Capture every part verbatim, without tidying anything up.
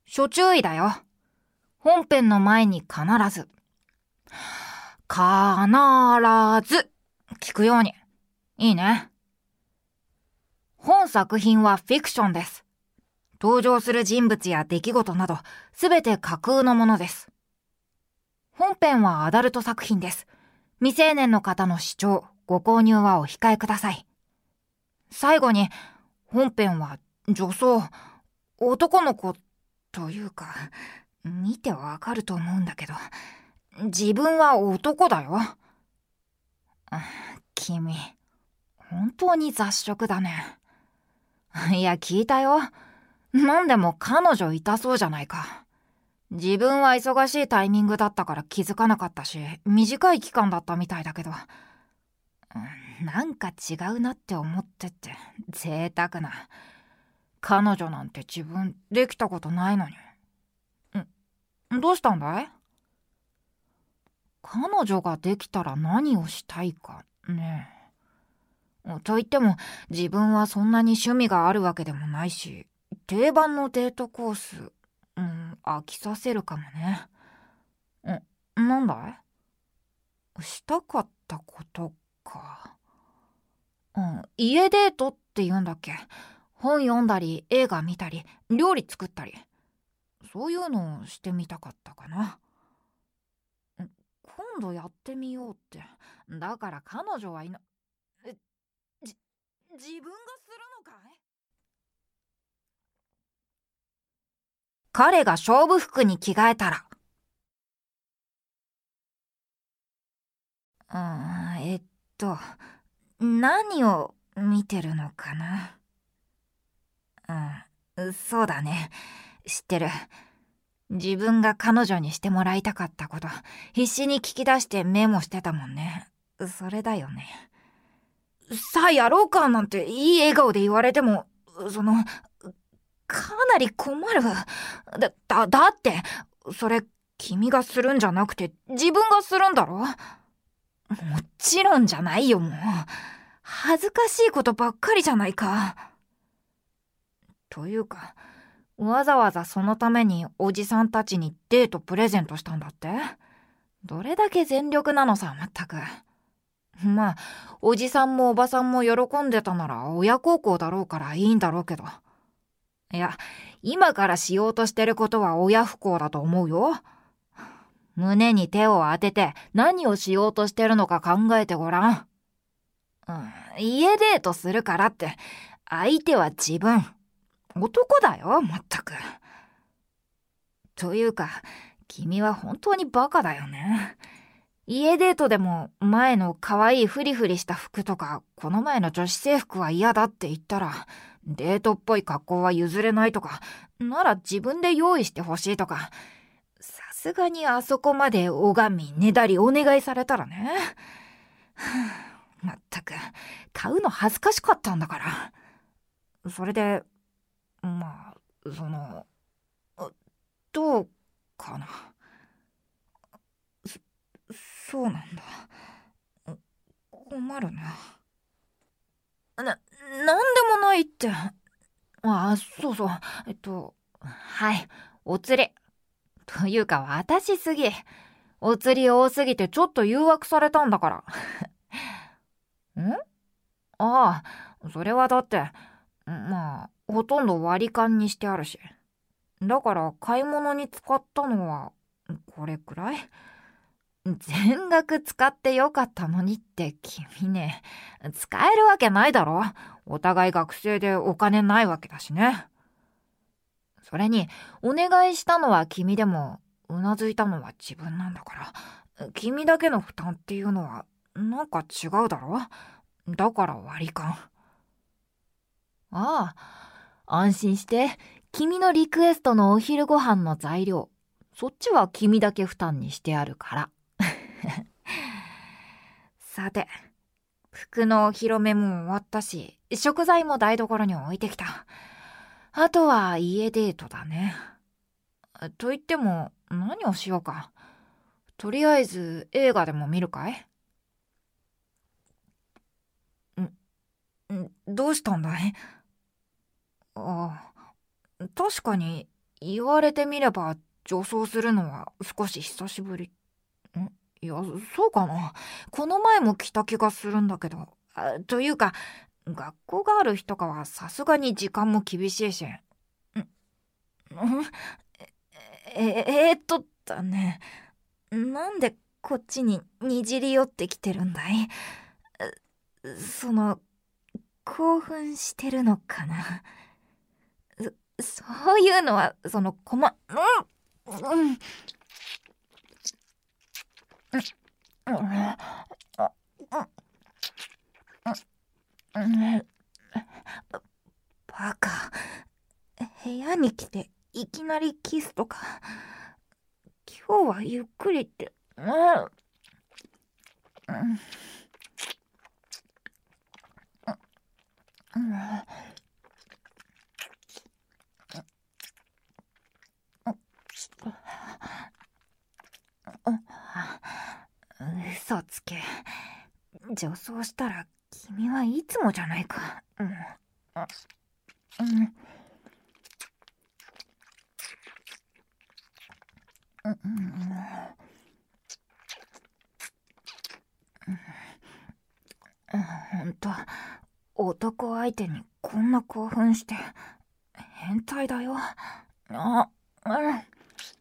諸注意だよ。本編の前に必ず、必ず聞くように。いいね。本作品はフィクションです。登場する人物や出来事など、すべて架空のものです。本編はアダルト作品です。未成年の方の視聴、ご購入はお控えください。最後に、本編は女装、男の子というか、見てわかると思うんだけど、自分は男だよ。君、本当に雑食だね。いや、聞いたよ。なんでも彼女いたそうじゃないか。自分は忙しいタイミングだったから気づかなかったし、短い期間だったみたいだけど、なんか違うなって思ってって、贅沢な。彼女なんて自分できたことないのに。ん、どうしたんだい？彼女ができたら何をしたいかねえ。と言っても自分はそんなに趣味があるわけでもないし、定番のデートコース、うん、飽きさせるかもね。ん、なんだい？したかったことか。うん、家デートって言うんだっけ？本読んだり映画見たり料理作ったり、そういうのをしてみたかったかな。今度やってみようって。だから彼女はいな、え、じ、自分がするのかい？彼が勝負服に着替えたら。うーん、えっと、何を見てるのかな。うん、そうだね。知ってる。自分が彼女にしてもらいたかったこと、必死に聞き出してメモしてたもんね。それだよね。さあやろうかなんていい笑顔で言われても、その、かなり困る。だ、だ、だって、それ、君がするんじゃなくて自分がするんだろ？もちろんじゃないよ、もう。恥ずかしいことばっかりじゃないか。というか、わざわざそのためにおじさんたちにデートプレゼントしたんだって？どれだけ全力なのさ、まったく。まあ、おじさんもおばさんも喜んでたなら親孝行だろうからいいんだろうけど。いや、今からしようとしてることは親不孝だと思うよ。胸に手を当てて何をしようとしてるのか考えてごらん。うん、家デートするからって、相手は自分。男だよ、まったく。というか、君は本当にバカだよね。家デートでも前の可愛いフリフリした服とか、この前の女子制服は嫌だって言ったら、デートっぽい格好は譲れないとか、なら自分で用意してほしいとか、さすがにあそこまで拝みねだりお願いされたらね。まったく、買うの恥ずかしかったんだから。それで、まあ、その、どうかな。そ、そうなんだ。困るな。な、なんでもないって。あ、そうそう。えっと、はい、お釣り。というか私すぎ。お釣り多すぎてちょっと誘惑されたんだから。ん？ああ、それはだって、まあ、ほとんど割り勘にしてあるし。だから買い物に使ったのは、これくらい？全額使ってよかったのにって君ね、使えるわけないだろ。お互い学生でお金ないわけだしね。それに、お願いしたのは君でも、うなずいたのは自分なんだから、君だけの負担っていうのは、なんか違うだろ。だから割り勘。ああ、安心して。君のリクエストのお昼ご飯の材料、そっちは君だけ負担にしてあるから。さて、服のお披露目も終わったし、食材も台所に置いてきた。あとは家デートだね。と言っても何をしようか。とりあえず映画でも見るかい？ん、ん、どうしたんだい？ああ、確かに言われてみれば女装するのは少し久しぶり。んいや、そうかな。この前も着た気がするんだけど。あというか、学校がある日とかはさすがに時間も厳しいし。んんえ、えーっとだね。なんでこっちににじり寄ってきてるんだい？その、興奮してるのかな？そ、そういうのは、その、こま、うん、うん、うん、うん、うん、バカ。部屋に来ていきなりキスとか。今日はゆっくりって。うん、うん、うん、嘘つけ。女装したら君はいつもじゃないか。うん、うん、うん、うん、ほんと、男相手にこんな興奮して変態だよ。あ、うん、うん、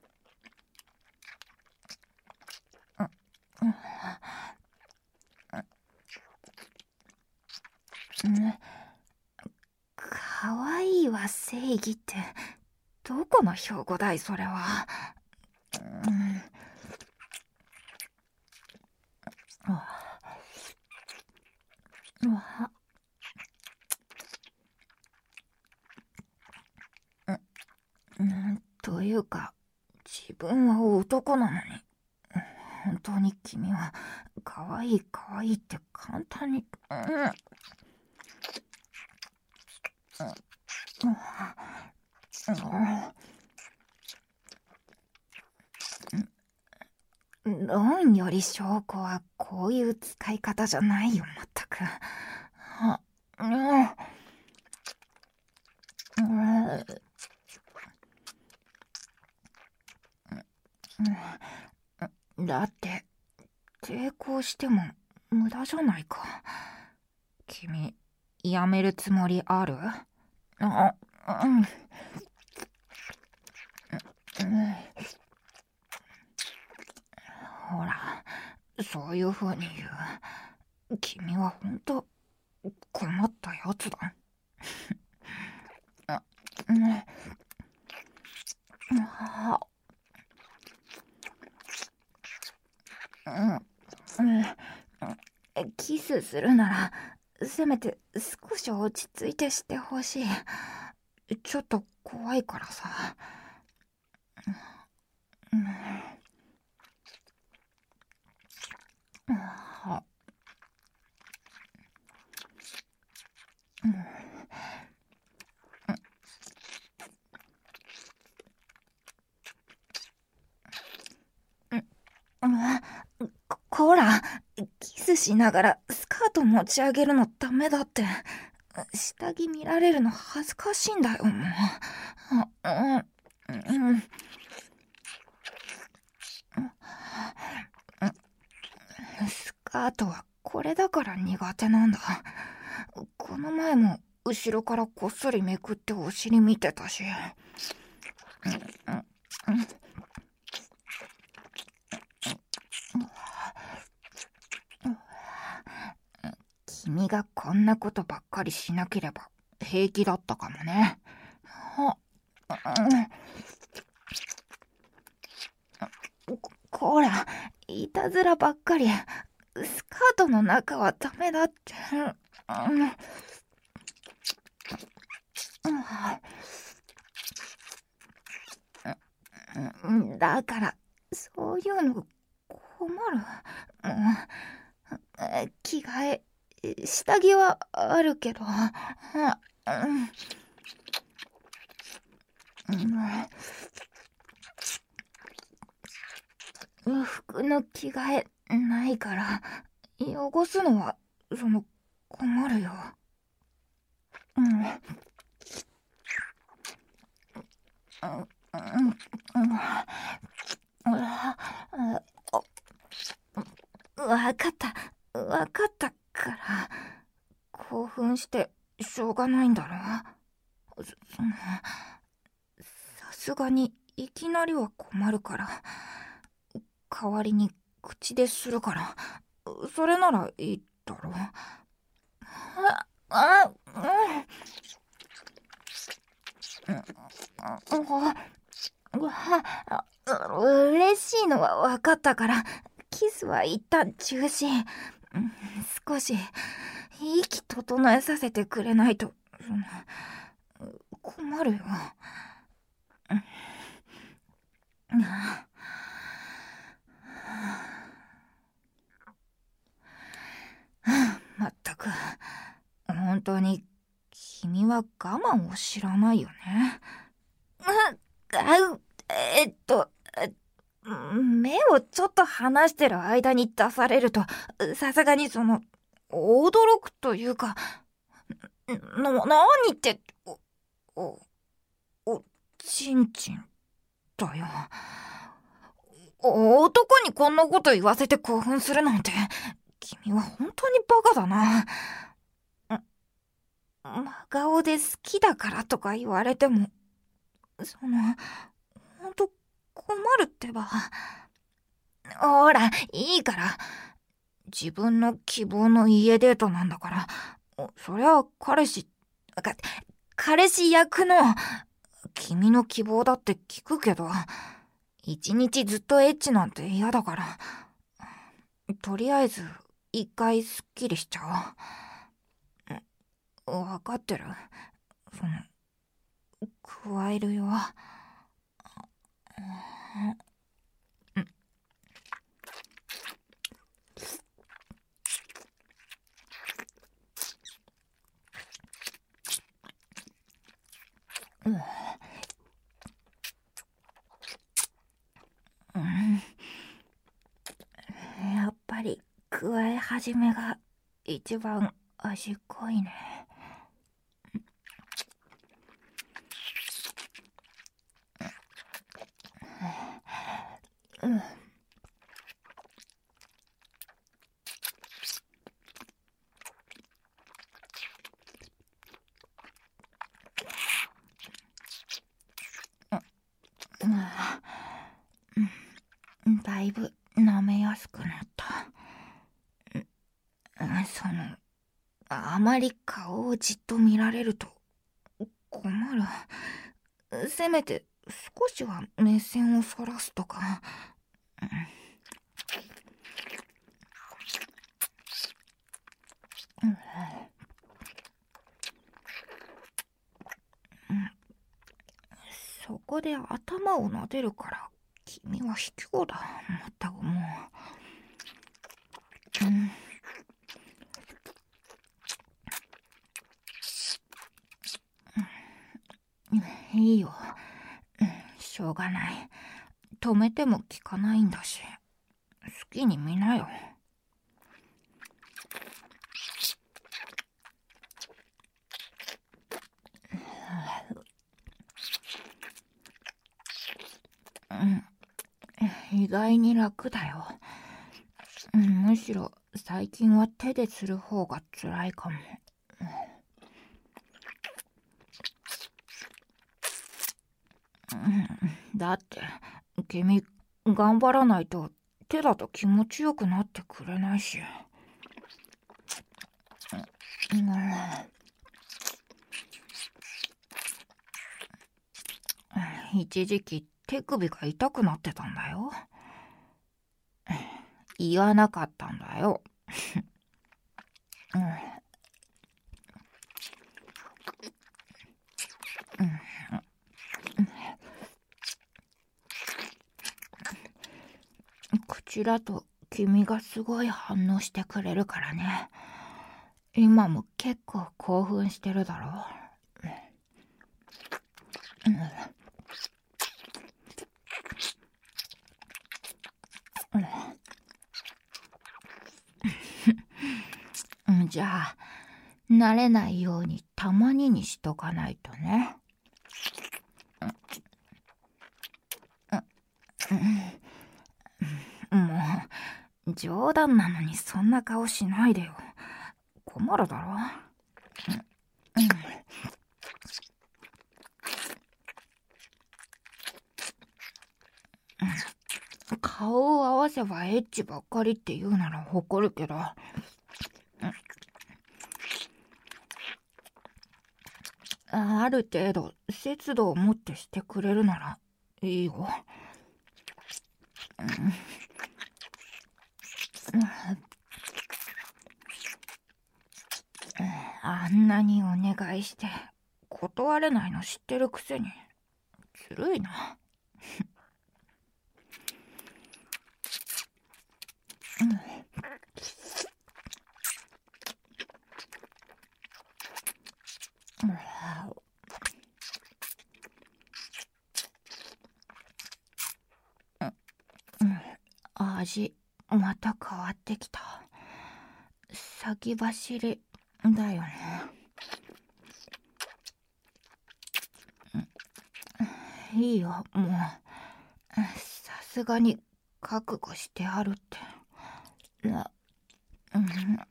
うん、かわいいは正義ってどこの標語だいそれは。うん、うわ、うん、というか自分は男なのに本当に君はかわいいかわいいって簡単に、うん、うん、うん、論より証拠はこういう使い方じゃないよ、まったく。あ、うん、うん、だって抵抗しても無駄じゃないか。君やめるつもりある？あ、うん、うん、ほら、そういう風に言う。君はほんと困ったやつだ。うん、うん、うん、キスするならせめて少し落ち着いてしてほしい。ちょっと怖いからさ。うん、うん、こ、こら、キスしながらスカート持ち上げるのダメだって。下着見られるの恥ずかしいんだよ、もう。あ、うん、うん、スカートはこれだから苦手なんだ。この前も後ろからこっそりめくってお尻見てたし。うん、うん、君がこんなことばっかりしなければ平気だったかもね。は、うん、こ、こら、いたずらばっかり。スカートの中はダメだって。うん、うん、だからそういうの困る。もう着替え下着はあるけど、うん、服の着替えないから汚すのはその困るよ。うん、うん、 わかったわかったから、興奮してしょうがないんだろ。そそのさすがにいきなりは困るから、代わりに口でするから、それならいいだろ。ああうんうわ、嬉しいのは分かったから、キスは一旦中止。少し息整えさせてくれないと困るよ。まったく、本当に君は我慢を知らないよね。あえっと目をちょっと離してる間に出されると、さすがにその驚くというか、な何っておおおちんちんだよ。男にこんなこと言わせて興奮するなんて、君は本当にバカだな。真顔で好きだからとか言われても、その本当困るってば。ほらいいから、自分の希望の家デートなんだから、そりゃ彼氏か彼氏役の君の希望だって聞くけど、一日ずっとエッチなんて嫌だから、とりあえず一回すっきりしちゃおう。分かってる。その加えるよ。うん、うん、やっぱり加え始めが一番味濃いね。うん、うん、だいぶ舐めやすくなった。そのあまり顔をじっと見られると困る。せめて少しは目線をそらすとか。うんうん、そこで頭を撫でるから君は卑怯だ。まったくもう。うん、いいよ、うん、しょうがない。止めても効かないんだし、好きに見なよ。うん、意外に楽だよ。うん、むしろ最近は手でする方が辛いかも。うん、だって君頑張らないと手だと気持ちよくなってくれないし。うん、一時期手首が痛くなってたんだよ。言わなかったんだよ。うんうん、口だと君がすごい反応してくれるからね。今も結構興奮してるだろ。うん、じゃあ慣れないようにたまににしとかないとね。 うん、もう冗談なのにそんな顔しないでよ。困るだろ。うん、顔を合わせばエッチばっかりって言うなら怒るけど、ある程度節度を持ってしてくれるならいいよ。あんなにお願いして断れないの知ってるくせにずるいな。味また変わってきた。先走りだよね。いいよ、もうさすがに覚悟してあるって。な、うん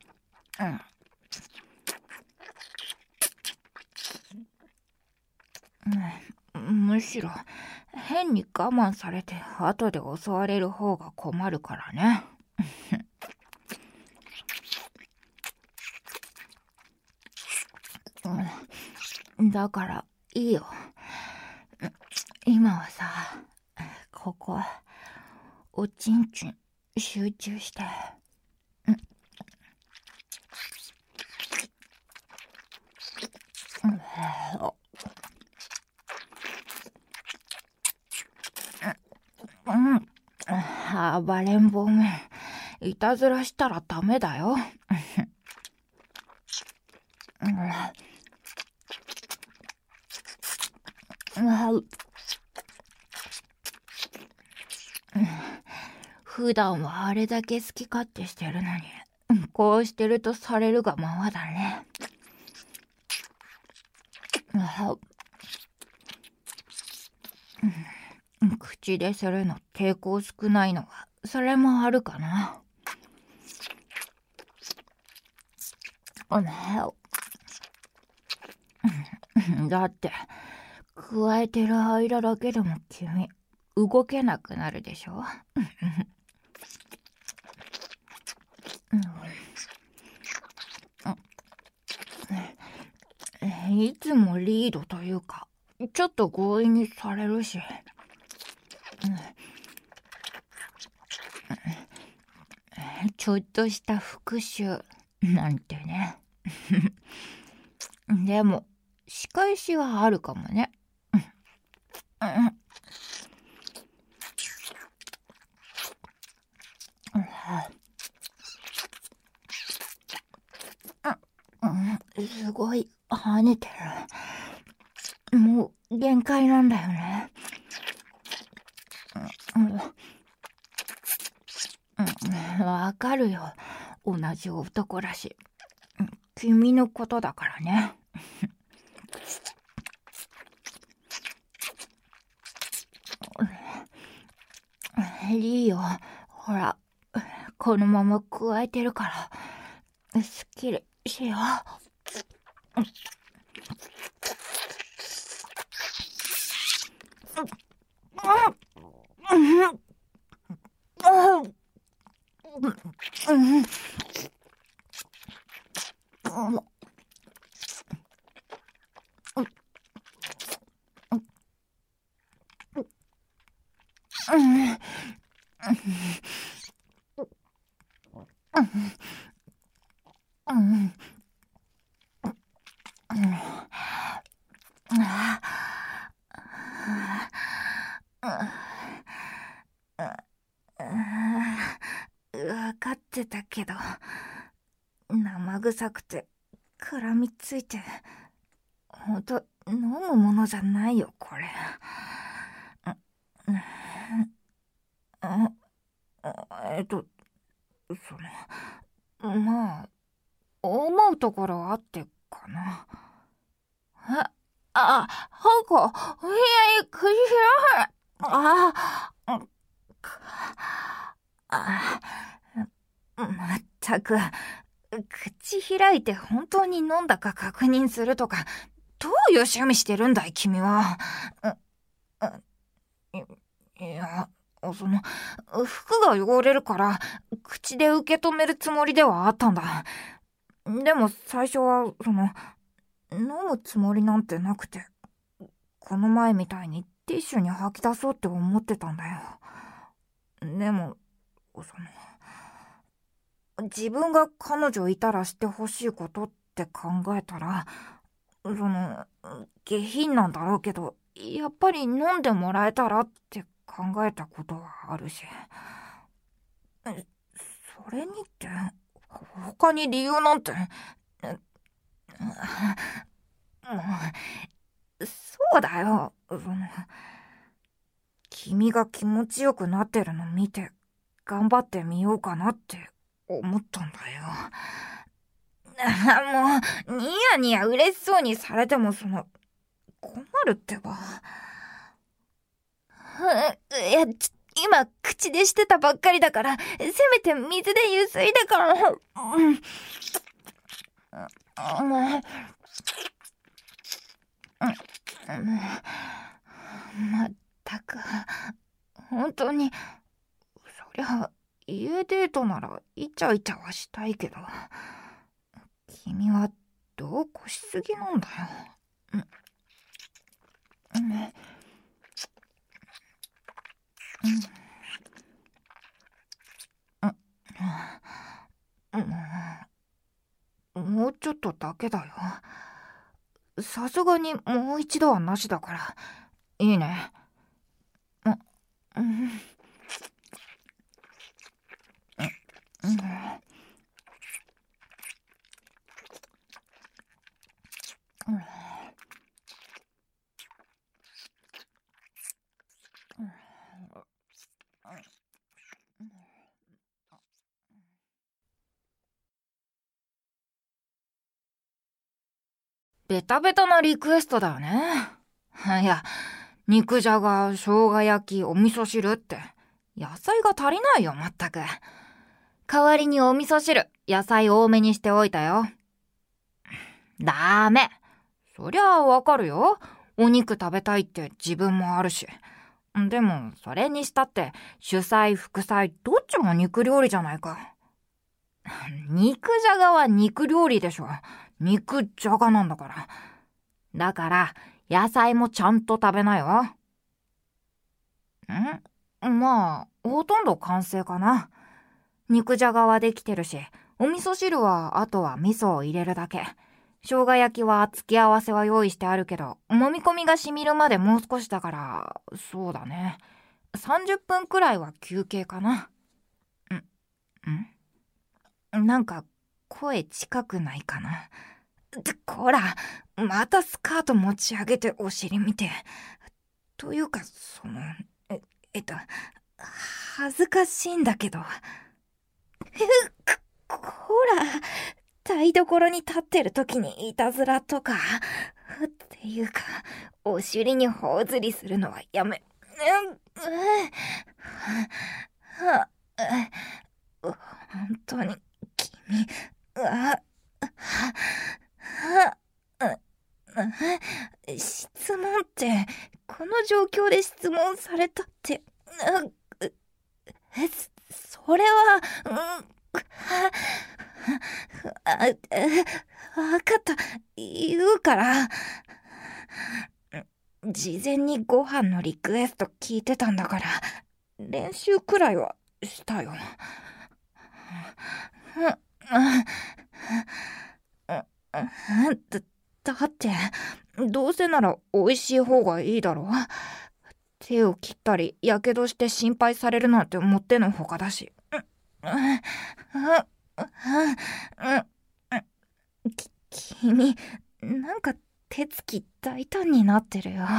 うん、むしろ変に我慢されて後で襲われる方が困るからね。だからいいよ。今はさ、ここおちんちん集中して。うん、暴れん坊め、いたずらしたらダメだよ。普段はあれだけ好き勝手してるのに、こうしてるとされるがままだね。口でするの抵抗少ないのはそれもあるかな。だって加えてる間だけでも君動けなくなるでしょ。いつもリードというかちょっと強引にされるし、ちょっとした復讐なんてね。でも仕返しはあるかもね。すごい跳ねてる。もう限界なんだよね。わかるよ、同じ男だし。君のことだからね。いいよ、ほらこのまま加えてるからすっきりしよう。分かってたけど生臭くて絡みついてほんと飲むものじゃないよこれ。えっとそのまあ思うところあってかな。えあ、はこいやいくしらああたく、口開いて本当に飲んだか確認するとか、どういう趣味してるんだい君は。い, いや、その、服が汚れるから、口で受け止めるつもりではあったんだ。でも最初は、その、飲むつもりなんてなくて、この前みたいにティッシュに吐き出そうって思ってたんだよ。でも、その、自分が彼女いたらしてほしいことって考えたら、その、下品なんだろうけど、やっぱり飲んでもらえたらって考えたことはあるし。それにって、他に理由なんて、もう、そうだよ。その、君が気持ちよくなってるの見て、頑張ってみようかなって思ったんだよ。もう、ニヤニヤ嬉しそうにされてもその、困るってば。いや、ち今、口でしてたばっかりだから、せめて水でゆすいでから。うん。まったく、本当に、そりゃ、家デートならイチャイチャはしたいけど、君は度を越しすぎなんだよ。うん。うんうん、もうちょっとだけだよ。さすがにもう一度はなしだから。いいね。うん。うん。うん。ベタベタなリクエストだよね。いや、肉じゃが、生姜焼き、お味噌汁って、野菜が足りないよ、まったく。代わりにお味噌汁、野菜多めにしておいたよ。ダメ。そりゃあわかるよ。お肉食べたいって自分もあるし。でも、それにしたって、主菜、副菜、どっちも肉料理じゃないか。肉じゃがは肉料理でしょ。肉じゃがなんだから。だから、野菜もちゃんと食べなよ。ん？まあ、ほとんど完成かな。肉じゃがはできてるし、お味噌汁はあとは味噌を入れるだけ。生姜焼きは付け合わせは用意してあるけど、揉み込みが染みるまでもう少しだから、そうだね。さんじゅっぷんくらいは休憩かな。ん？ん？なんか、声近くないかな。こら、またスカート持ち上げてお尻見て。というか、その、え、えっと、恥ずかしいんだけど。こ、こら、台所に立ってる時にいたずらとか、っていうか、お尻に頬ずりするのはやめ、うん、うん、は、本当に、君、あ、は、質問って、この状況で質問されたって、え、それは、うん、あ、わかった、言うから。事前にご飯のリクエスト聞いてたんだから、練習くらいはしたよ。だ、だって、どうせなら美味しい方がいいだろ。手を切ったり、やけどして心配されるなんてもってのほかだし。き、君、なんか手つき大胆になってるよ。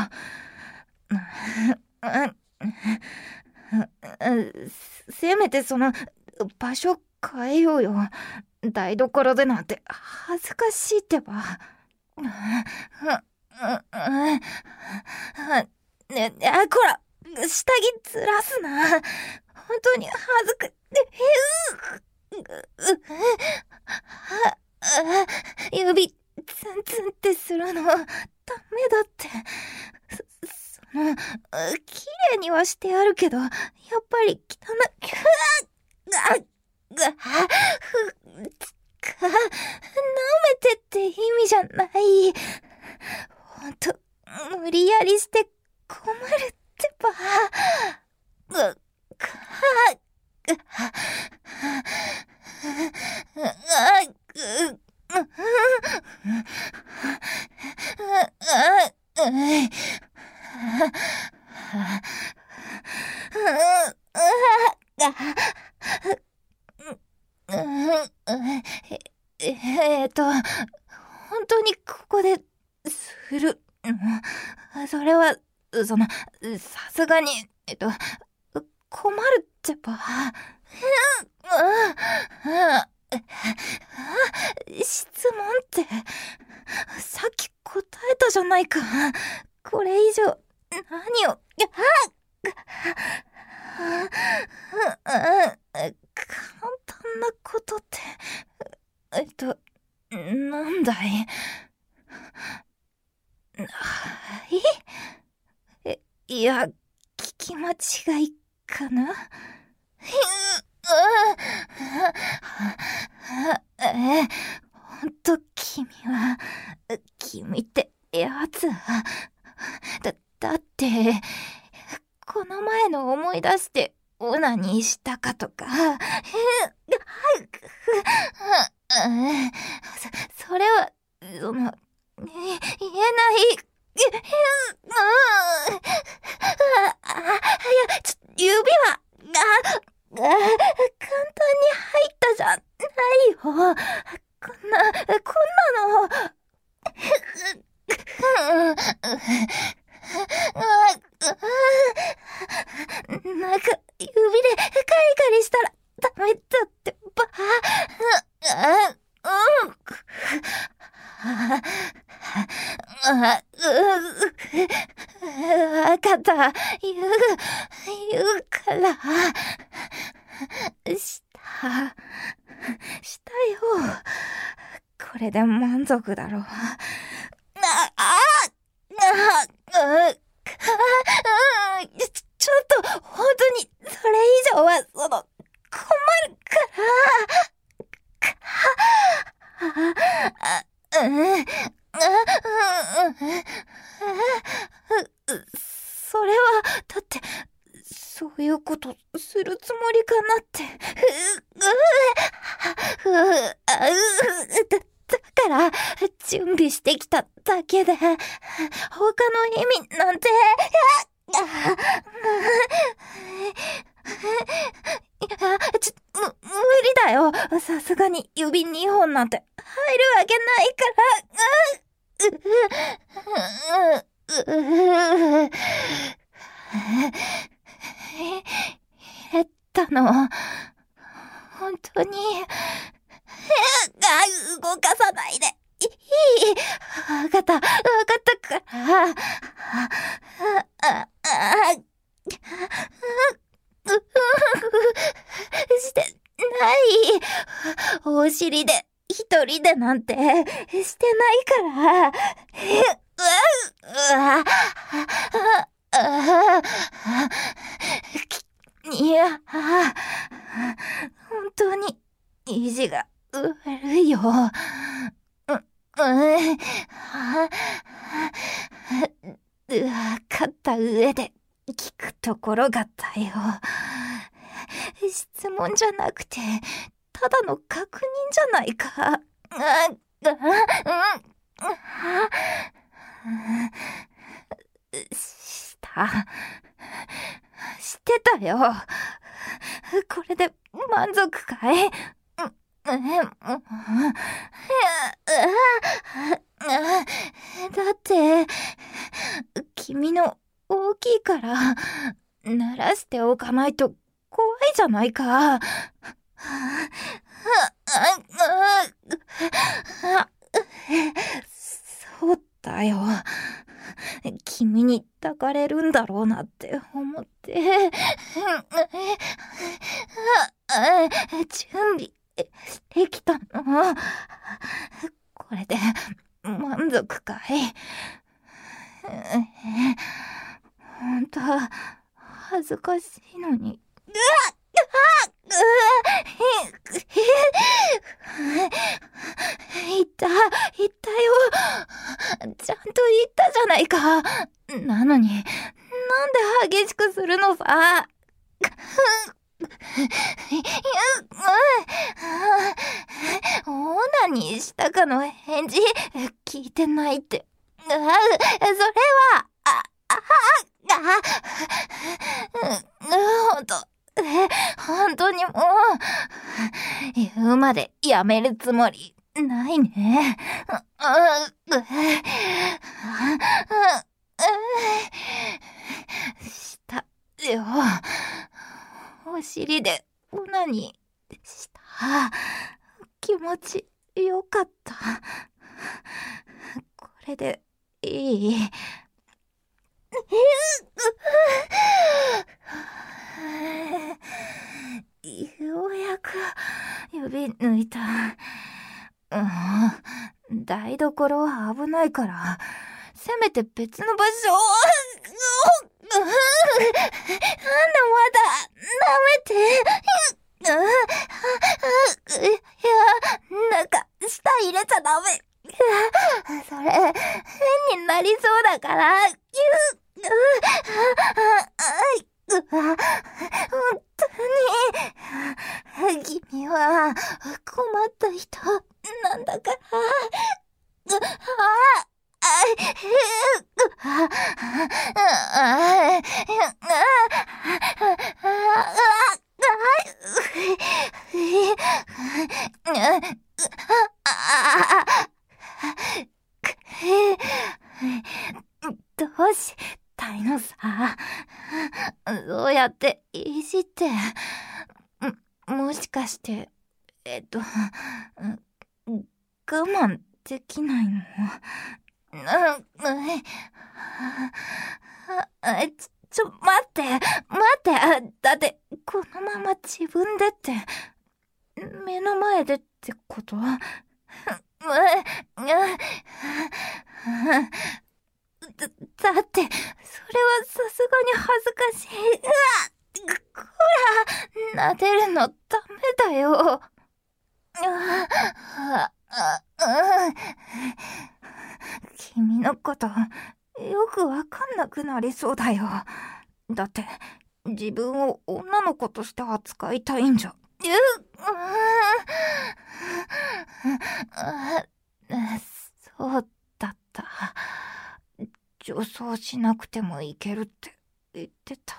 せめてその、場所変えようよ。台所でなんて恥ずかしいってば。ね、あ、こら、下着ずらすな。本当に恥ずか、え、う指ツンツンってするのダメだって。そ、その綺麗にはしてあるけど、やっぱり汚い。あっがふか舐めてって意味じゃない。ほんと無理やりして困るってば。うかうええーと、本当にここでするの？それは、その、さすがに、えっと、困るってば。質問って、さっき答えたじゃないか。これ以上、何を、簡単なことって、えっと、なんだい？はい？え、いや、聞き間違いかな？え、ほんと君は、君ってやつは、だ、だって、この前の思い出してオナニーしたかとか、そ、それは、その、言えない。いや、ちょ、指は、あ、簡単に入ったじゃないよ。こんな、こんなの。なんか、指でカリカリしたらダメだってば。わかった。言う、言うから。した、したよ。これで満足だろう。あ、あ、あ、あ、ちょ、ちょっと、本当に、それ以上は、その、困るから。あ、うん、それは、だって、そういうことするつもりかなって。う、う、う、あ、う、だ、だから、準備してきただけで、他の意味なんて、いや、ちょ、む、無理だよ。さすがに指にほんなんて入るわけないから。う、う、う、う、入れたの、本当に。あ、動かさないで。いい。わかった、わかったから。あ、あ、あ、してない。お尻で一人でなんてしてないから。うわ、うわ、いや、本当に意地が悪いよ。う、うん、分かった上で聞くところがだよ。質問じゃなくて、ただの確認じゃないか。あ、あ、うん、した。してたよ。これで満足かい？だって、君の大きいから、慣らしておかないと怖いじゃないか。そうだよ。君に抱かれるんだろうなって思って。準備できたの？これで満足かい？ほんと恥ずかしいのに。うわっうわ言った、言ったよ。ちゃんと言ったじゃないか。なのに、なんで激しくするのさ。オナニーしたかの返事聞いてないって。あ、それは、あ、あ、あ、あ、ほんと、本当にもう、言うまでやめるつもりないね。したよ。お尻でオナニーした。気持ちよかった。これでいい？ようやく指抜いた。うん、台所は危ないから、せめて別の場所を。なんだ、まだ舐めて。いや、なんか舌入れちゃダメ。それ変になりそうだから。本当に君は困った人なんだから。どうしたいのさ。そうやっていじって、も、もしかして、えっと、我慢できないの？ち、ちょ、待って、待って、だって、このまま自分でって、目の前でってこと？だ、だって、それはさすがに恥ずかしい。うわっ、こら、撫でるのダメだよ。君のことよくわかんなくなりそうだよ。だって自分を女の子として扱いたいんじゃ。そうだった。女装しなくてもいけるって言ってた。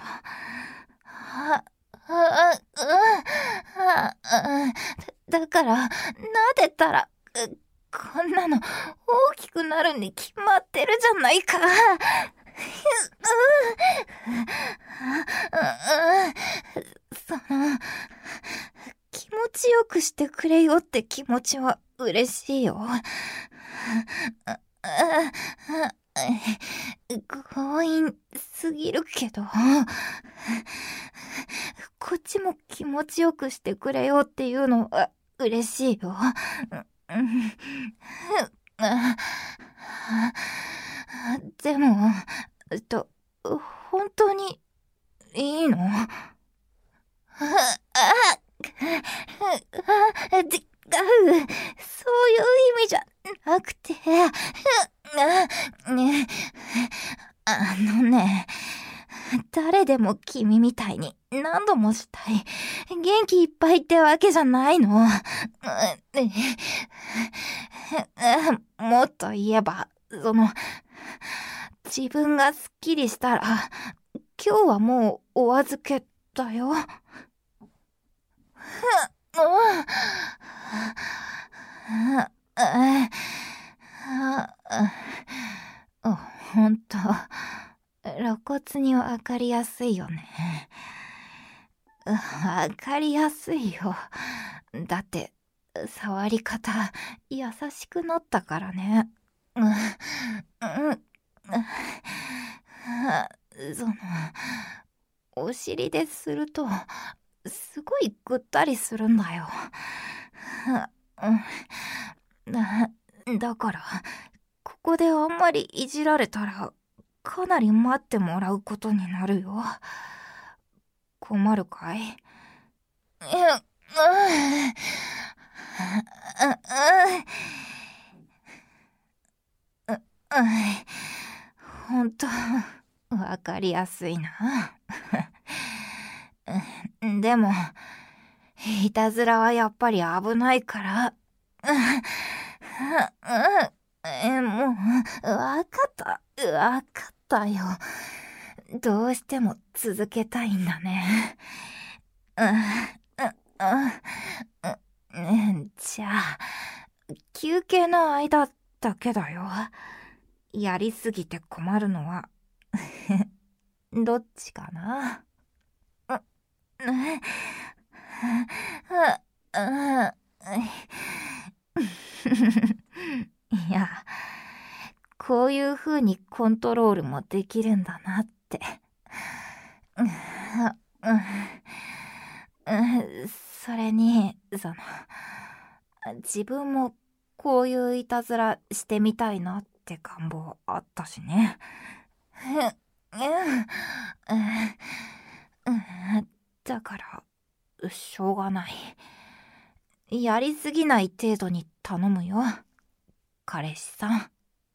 だから撫でたらこんなの大きくなるに決まってるじゃないか。その気持ちよくしてくれよって気持ちは嬉しいよ。強引すぎるけど、こっちも気持ちよくしてくれよっていうのは嬉しいよ。でも、えっと、本当にいいの？違う、そういう意味じゃなくて、あのね、誰でも君みたいに何度もしたい、元気いっぱいってわけじゃないの。もっと言えば、その、自分がすっきりしたら、今日はもうお預けだよ。ほんと、露骨にわかりやすいよね。わかりやすいよ。だって、触り方、優しくなったからね。うん、うん、その、お尻ですると、すごいぐったりするんだよ。 だ、だから、ここであんまりいじられたら、かなり待ってもらうことになるよ。困るかい？ほんと、わかりやすいな。でも、いたずらはやっぱり危ないから。え、もう、わかった、わかったよ。どうしても続けたいんだね。じゃあ、休憩の間だけだよ。やりすぎて困るのは、どっちかな。いや、こういう風にコントロールもできるんだなって。それに、その、自分もこういういたずらしてみたいなって願望あったしね。だから、しょうがない。やりすぎない程度に頼むよ、彼氏さん。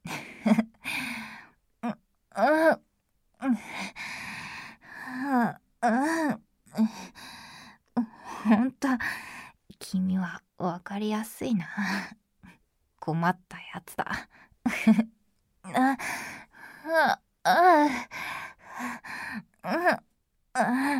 ほんと、君はわかりやすいな。困ったやつだ。あ、あ、あ、あ、あ、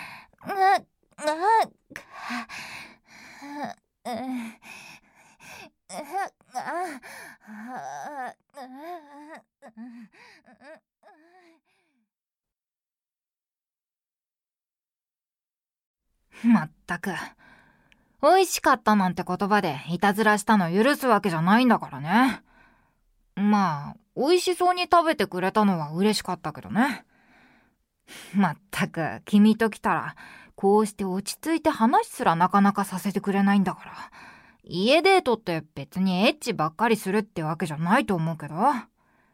まったく、美味しかったなんて言葉でいたずらしたの許すわけじゃないんだからね。まあ、美味しそうに食べてくれたのは嬉しかったけどね。まったく、君と来たら、こうして落ち着いて話すらなかなかさせてくれないんだから。家デートって別にエッチばっかりするってわけじゃないと思うけど。ま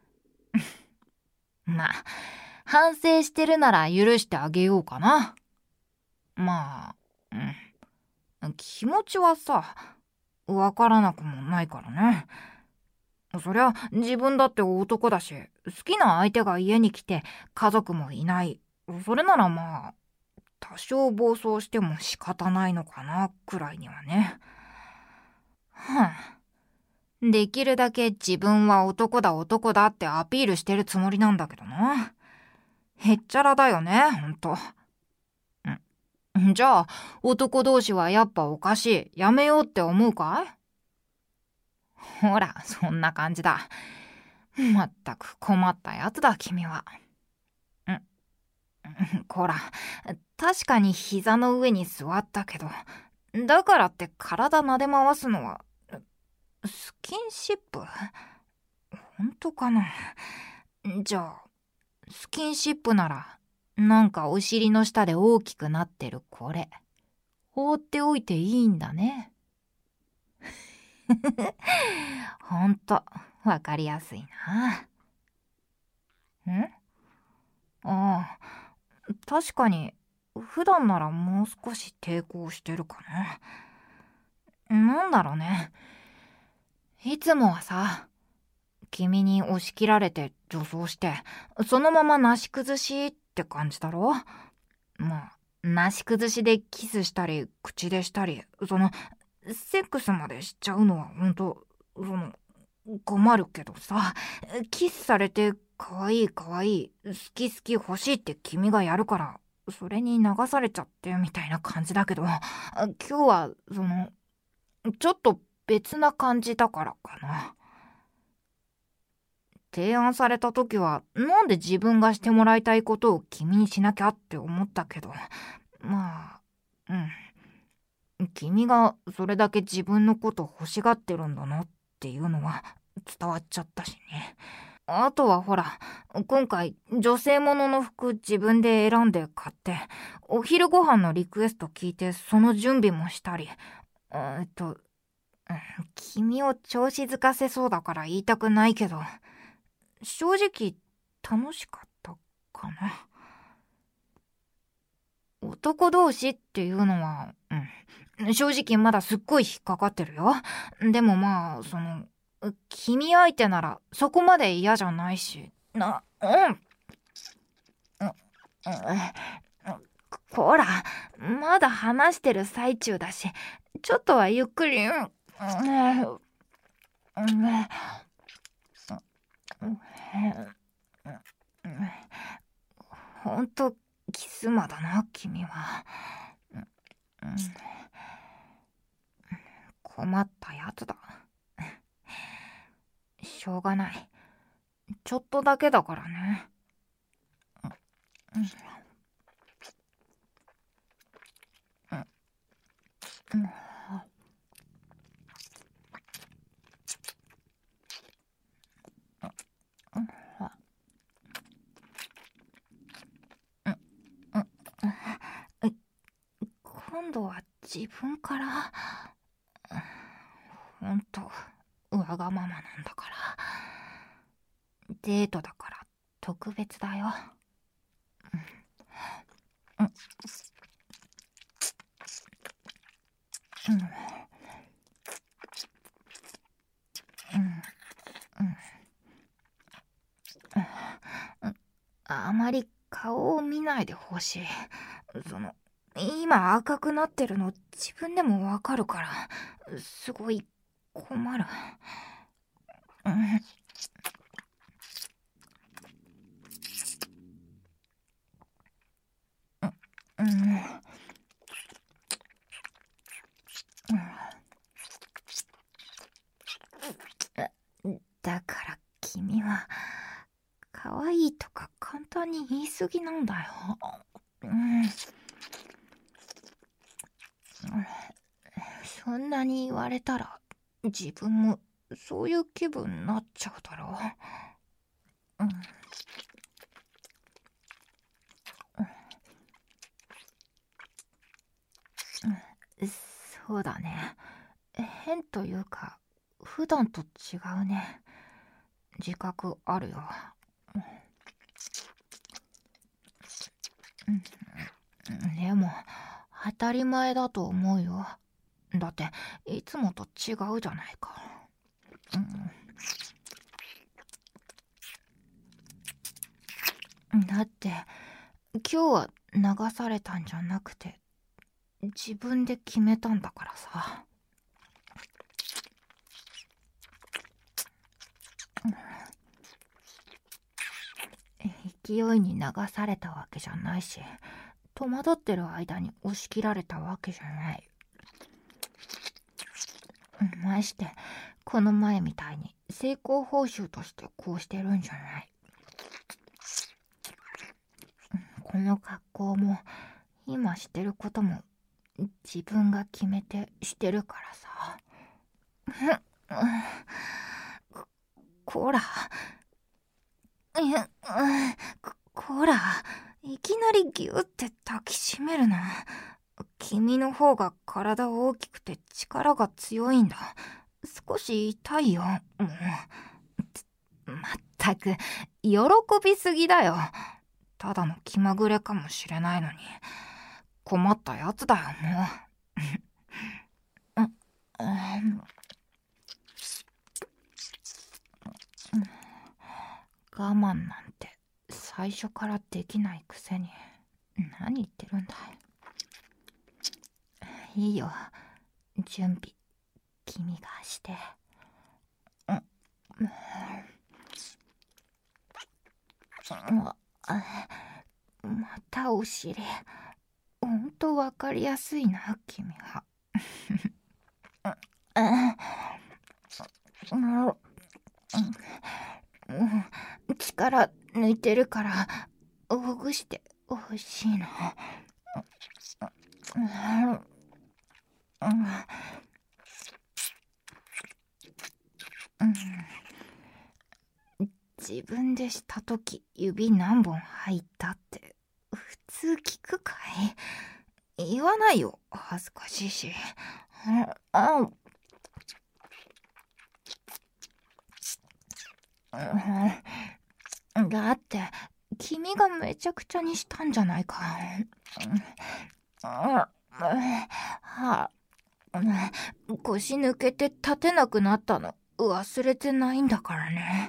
あ、反省してるなら許してあげようかな。まあ、うん。気持ちはさ、わからなくもないからね。そりゃ自分だって男だし、好きな相手が家に来て家族もいない。それならまあ、多少暴走しても仕方ないのかなくらいにはね。はあ、できるだけ自分は男だ男だってアピールしてるつもりなんだけどな。へっちゃらだよね、ほんと。んじゃあ男同士はやっぱおかしい、やめようって思うかい？ほら、そんな感じだ。まったく困ったやつだ、君は。んこら、確かに膝の上に座ったけど、だからって体撫で回すのは、スキンシップ？本当かな？じゃあ、スキンシップなら、なんかお尻の下で大きくなってるこれ、放っておいていいんだね。ほんと、わかりやすいな。ん？ああ、確かに、普段ならもう少し抵抗してるかな。なんだろうね。いつもはさ、君に押し切られて女装して、そのままなし崩しって感じだろ？まあ、なし崩しでキスしたり、口でしたり、その、セックスまでしちゃうのはほんと、その、困るけどさ、キスされてかわいいかわいい、好き好き欲しいって君がやるから、それに流されちゃってみたいな感じだけど、今日は、その、ちょっと別な感じだからかな。提案された時は、なんで自分がしてもらいたいことを君にしなきゃって思ったけど、まあ、うん。君がそれだけ自分のこと欲しがってるんだなっていうのは伝わっちゃったしね。あとはほら、今回女性ものの服自分で選んで買って、お昼ご飯のリクエスト聞いてその準備もしたり、 えっと、うん君を調子づかせそうだから言いたくないけど、正直楽しかったかな。男同士っていうのは、うん、正直まだすっごい引っかかってるよ。でもまあ、その、君相手ならそこまで嫌じゃないし、な、うん。うん、うん、こら、まだ話してる最中だし、ちょっとはゆっくり、うん、うん、うん、ほんと、キス魔だな、君は。うん、困ったやつだ。しょうがない。ちょっとだけだからね。今度は自分から。ほんと、わがままなんだから。デートだから特別だよ。うん。うん。うん。あまり顔を見ないでほしい。その、今赤くなってるの自分でもわかるから、すごい困る。うん。うん。だから君は可愛いとか簡単に言い過ぎなんだよ。うん、そんなに言われたら自分もそういう気分になっちゃうだろう。うん、そうだね。変というか普段と違うね。自覚あるよ。でも当たり前だと思うよ。だっていつもと違うじゃないか。うん、だって今日は流されたんじゃなくて自分で決めたんだからさ。勢いに流されたわけじゃないし、戸惑ってる間に押し切られたわけじゃない。ましてこの前みたいに成功報酬としてこうしてるんじゃない。この格好も今してることも自分が決めてしてるからさ。ここらここらいきなりギュって抱きしめるな。君の方が体大きくて力が強いんだ。少し痛いよ。もうまったく喜びすぎだよ。ただの気まぐれかもしれないのに困ったやつだよもう。我慢なんて最初からできないくせに何言ってるんだい。いいよ、準備君がして。またお尻。ほんとわかりやすいな君は。力抜いてるからほぐしてほしいの。自分でしたとき指何本入ったって普通聞くかい？言わないよ、恥ずかしいし。 あだって君がめちゃくちゃにしたんじゃないか。腰抜けて立てなくなったの忘れてないんだからね。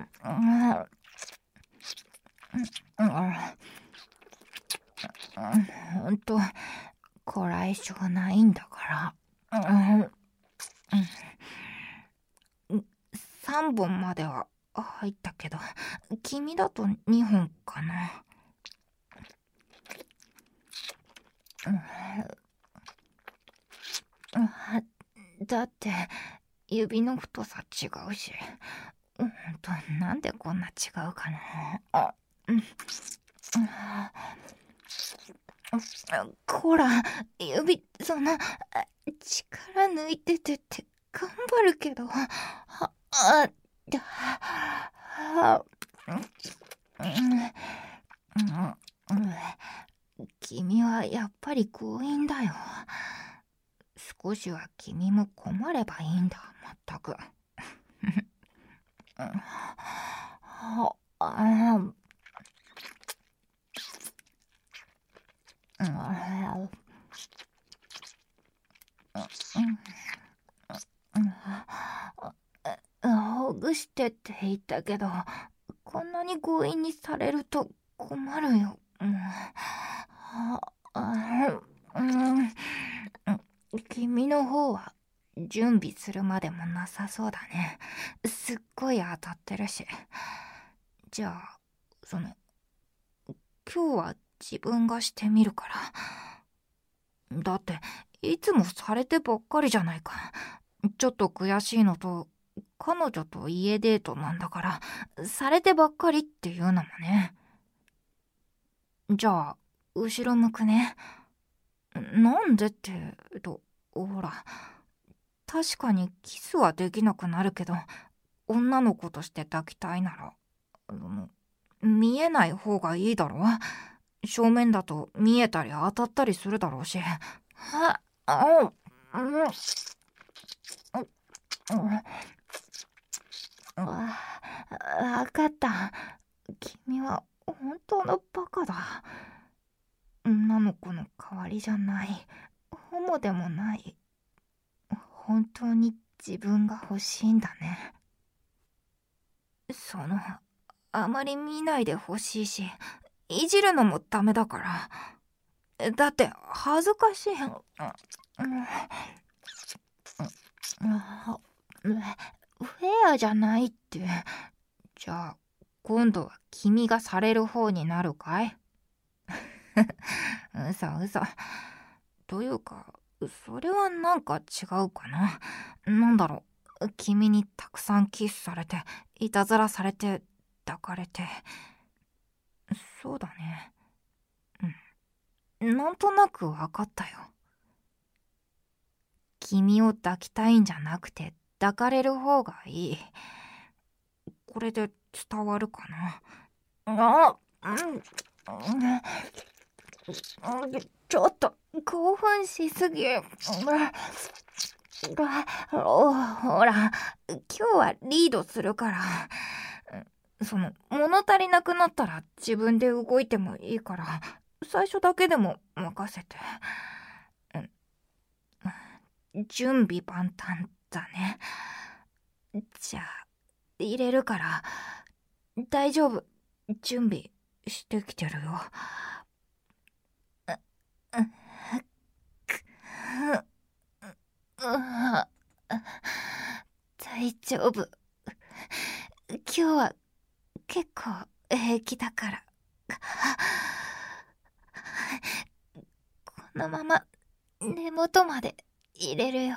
ほんとこらえ性ないんだから。さんぼんまでは入ったけど、君だとにほんかな。だって指の太さ違うし、ほんとなんでこんな違うかな。あ、うん、こら指そんな力抜いててって頑張るけど、ああだは君はやっぱり強引だよ。少しは君も困ればいいんだ、まったく。ああほぐしてって言ったけど、こんなに強引にされると困るよ。うん、君の方は準備するまでもなさそうだね。すっごい当たってるし。じゃあその今日は自分がしてみるから。だっていつもされてばっかりじゃないか。ちょっと悔しいのと、彼女と家デートなんだからされてばっかりっていうのもね。じゃあ後ろ向くね。なんでってと、ほら確かにキスはできなくなるけど、女の子として抱きたいなら、あの見えない方がいいだろ。正面だと見えたり当たったりするだろうし。ああうん、わかった。君は本当のバカだ。女の子の代わりじゃない。ホモでもない。本当に自分が欲しいんだね。その、あまり見ないでほしいし、いじるのもダメだから。だって恥ずかしい。フェアじゃないって。じゃあ今度は君がされる方になるかい？うそうそ。というかそれはなんか違うかな。なんだろう、君にたくさんキスされて、いたずらされて、抱かれて。そうだね。うん。なんとなくわかったよ。君を抱きたいんじゃなくて、抱かれる方がいい。これで伝わるかな。あ、うん。ちょっと興奮しすぎ。ほら今日はリードするから。その物足りなくなったら自分で動いてもいいから、最初だけでも任せて。準備万端だね。じゃあ入れるから大丈夫。準備してきてるよ。大丈夫。今日は結構平気だから。このまま根元まで入れるよ。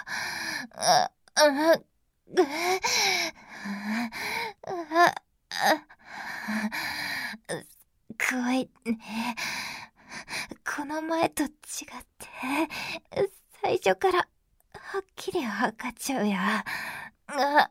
怖いね。この前と違って最初からはっきり分かっちゃうや。あ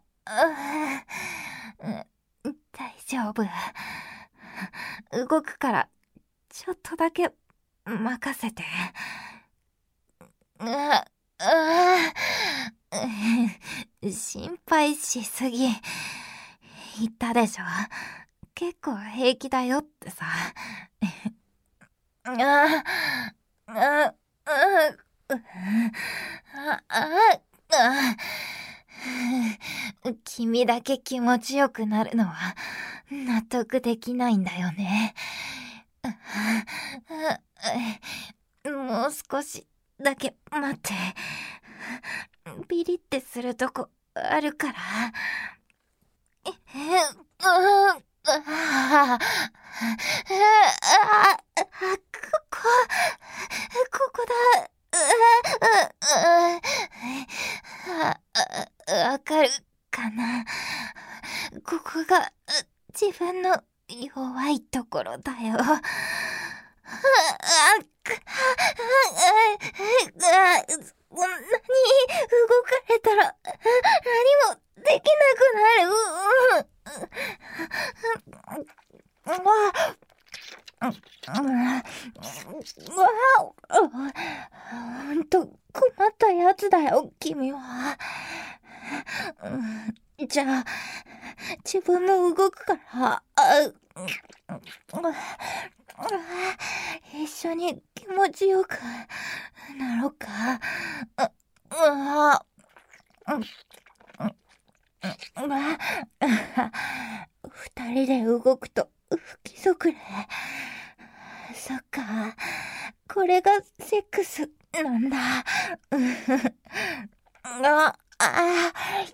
大丈夫。動くからちょっとだけ任せて。 あー心配しすぎ。言ったでしょ。結構平気だよってさ。ああ、ああ、ああ、あ君だけ気持ちよくなるのは納得できないんだよね。もう少しだけ待って。ビリってするとこあるから。え、うん、ああ、ここ、ここだ。わ、わかるかな。ここが自分の弱いところだよ。何動かれたら何もできなくなる。うわほんと困ったやつだよ、君は。じゃあ、自分も動くから、一緒に気持ちよくなろうか。二人で動くと不規則で。そっか、これがセックスなんだ。あ、あ、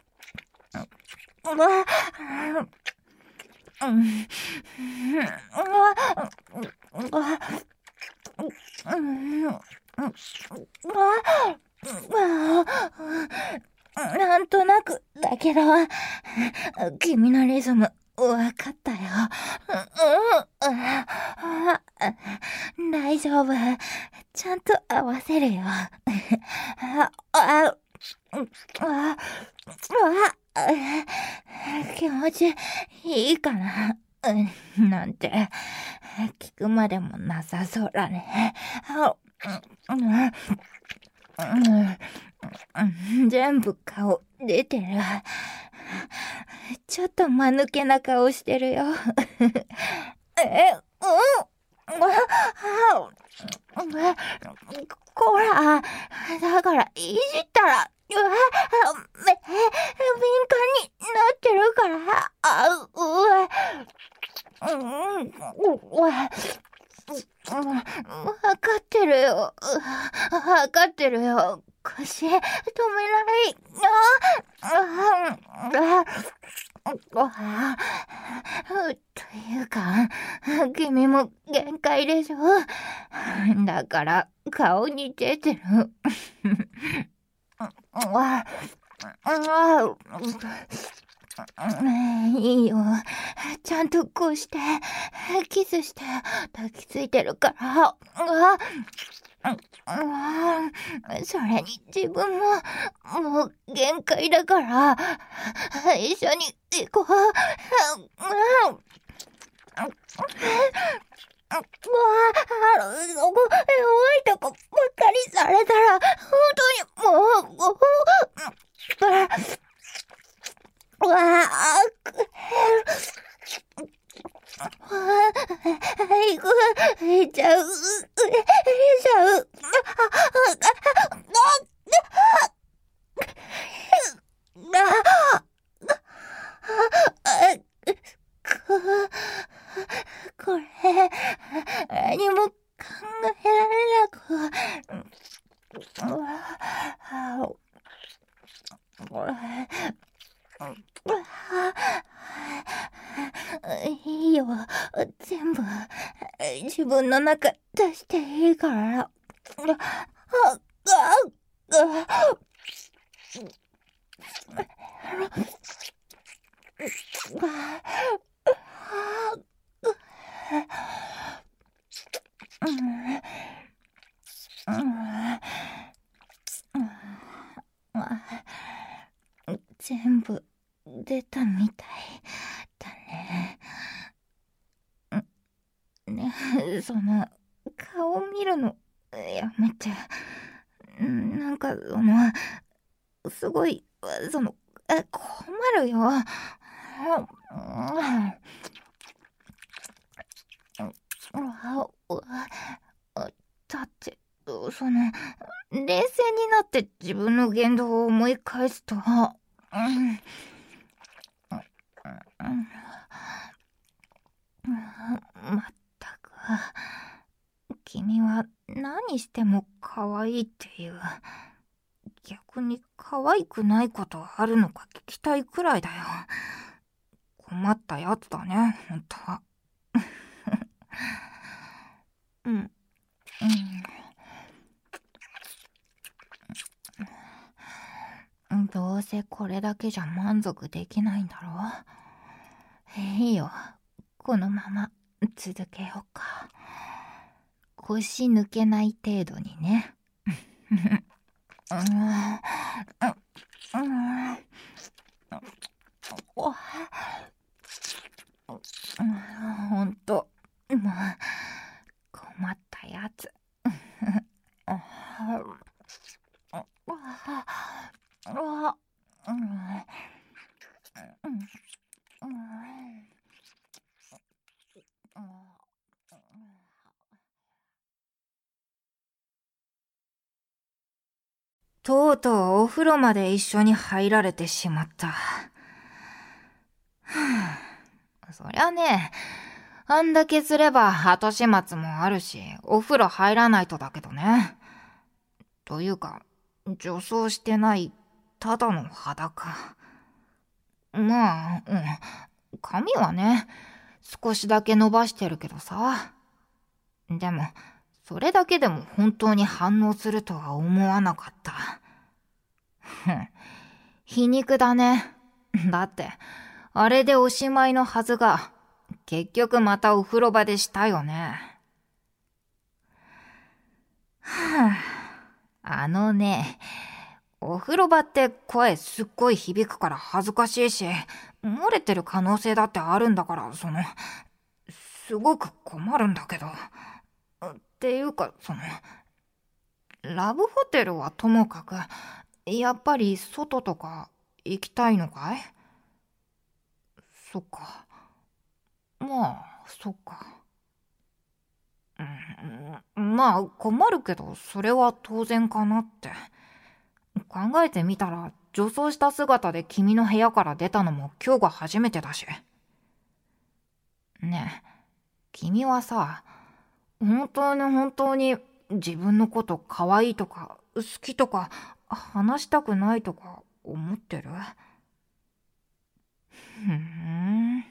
なんとなくだけど、君のリズムわかったよ。大丈夫。ちゃんと合わせるよ。気持ちいいかななんて聞くまでもなさそうだね。全部顔出てる。ちょっと間抜けな顔してるよ。え、うんこら、だからいじったら、うわ、め、敏感になってるから、あ、うわ、うん、うわ、わかってるよ。わかってるよ。腰、止めない。あ、あ、あ、というか、君も限界でしょ。だから、顔に出てる。いいよ。ちゃんとこうして、キスして、抱きついてるから。それに自分も、もう限界だから、一緒に行こう。うわあ、弱いとこばっかりされたら、本当にもう、もう、うわあ、はいご、いっちゃう、いっちゃう。これ、何も考えられなく。いいよ、全部自分の中出していいから。全部出たみたいだね。ね、その顔見るのやめて。 なんかそのすごいそのえ困るよ。だってその冷静になって自分の言動を思い返すと、うん、まったく君は何しても可愛いっていう。逆に可愛くないことあるのか聞きたいくらいだよ。困ったやつだね、ほんとは。うん、うん。どうせこれだけじゃ満足できないんだろう。いいよ、このまま続けようか。腰抜けない程度にね。うんうんうんほんと、もう困ったやつ。とうとうお風呂まで一緒に入られてしまった。そりゃね、あんだけすれば後始末もあるし、お風呂入らないとだけどね。というか、女装してない、ただの裸。まあ、うん。髪はね、少しだけ伸ばしてるけどさ。でも、それだけでも本当に反応するとは思わなかった。ふん、皮肉だね。だって、あれでおしまいのはずが、結局またお風呂場でしたよね。はあ、あのね、お風呂場って声すっごい響くから恥ずかしいし、漏れてる可能性だってあるんだから、その、すごく困るんだけど。っていうか、その、ラブホテルはともかく、やっぱり外とか行きたいのかい？そっか。まあ、そっか。うん、まあ、困るけど、それは当然かなって。考えてみたら、女装した姿で君の部屋から出たのも今日が初めてだし。ねえ、君はさ、本当に本当に自分のこと可愛いとか好きとか話したくないとか思ってる？ふん。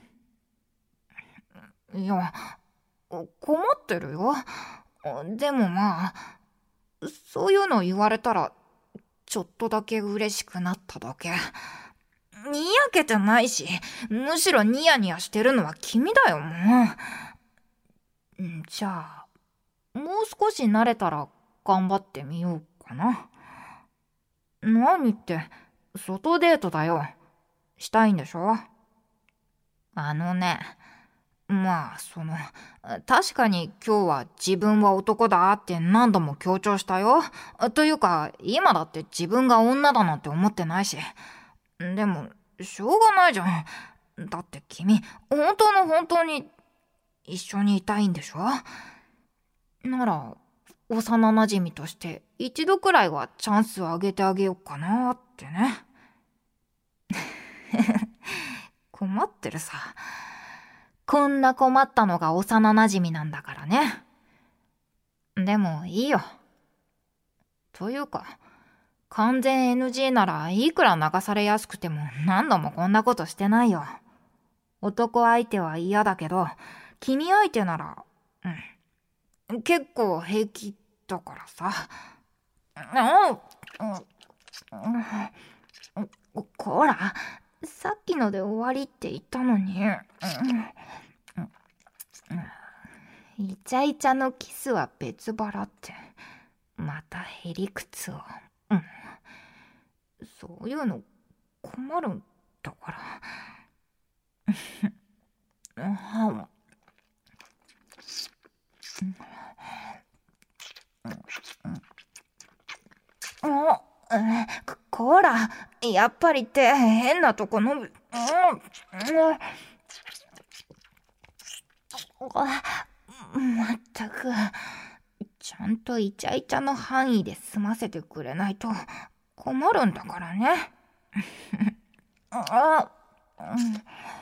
いや、困ってるよ。でもまあ、そういうの言われたら、ちょっとだけ嬉しくなっただけ。にやけてないし、むしろニヤニヤしてるのは君だよ、もう。じゃあ、もう少し慣れたら頑張ってみようかな。何って、外デートだよ。したいんでしょ？あのね、まあ、その、確かに今日は自分は男だって何度も強調したよ。というか、今だって自分が女だなんて思ってないし。でも、しょうがないじゃん。だって君、本当の本当に一緒にいたいんでしょ？なら、幼馴染として一度くらいはチャンスをあげてあげようかなってね。困ってるさ。こんな困ったのが幼馴染なんだからね。でもいいよ。というか、完全 エヌジー ならいくら流されやすくても何度もこんなことしてないよ。男相手は嫌だけど、君相手なら、うん、結構平気だからさ。うん、うん、こら、さっきので終わりって言ったのに。イチャイチャのキスは別腹って、またへりくつを。うん、そういうの困るんだから。うんこ、こら、やっぱりって変なとこ飲む。うん、うん、まったく、ちゃんとイチャイチャの範囲で済ませてくれないと困るんだからね。あ、うん、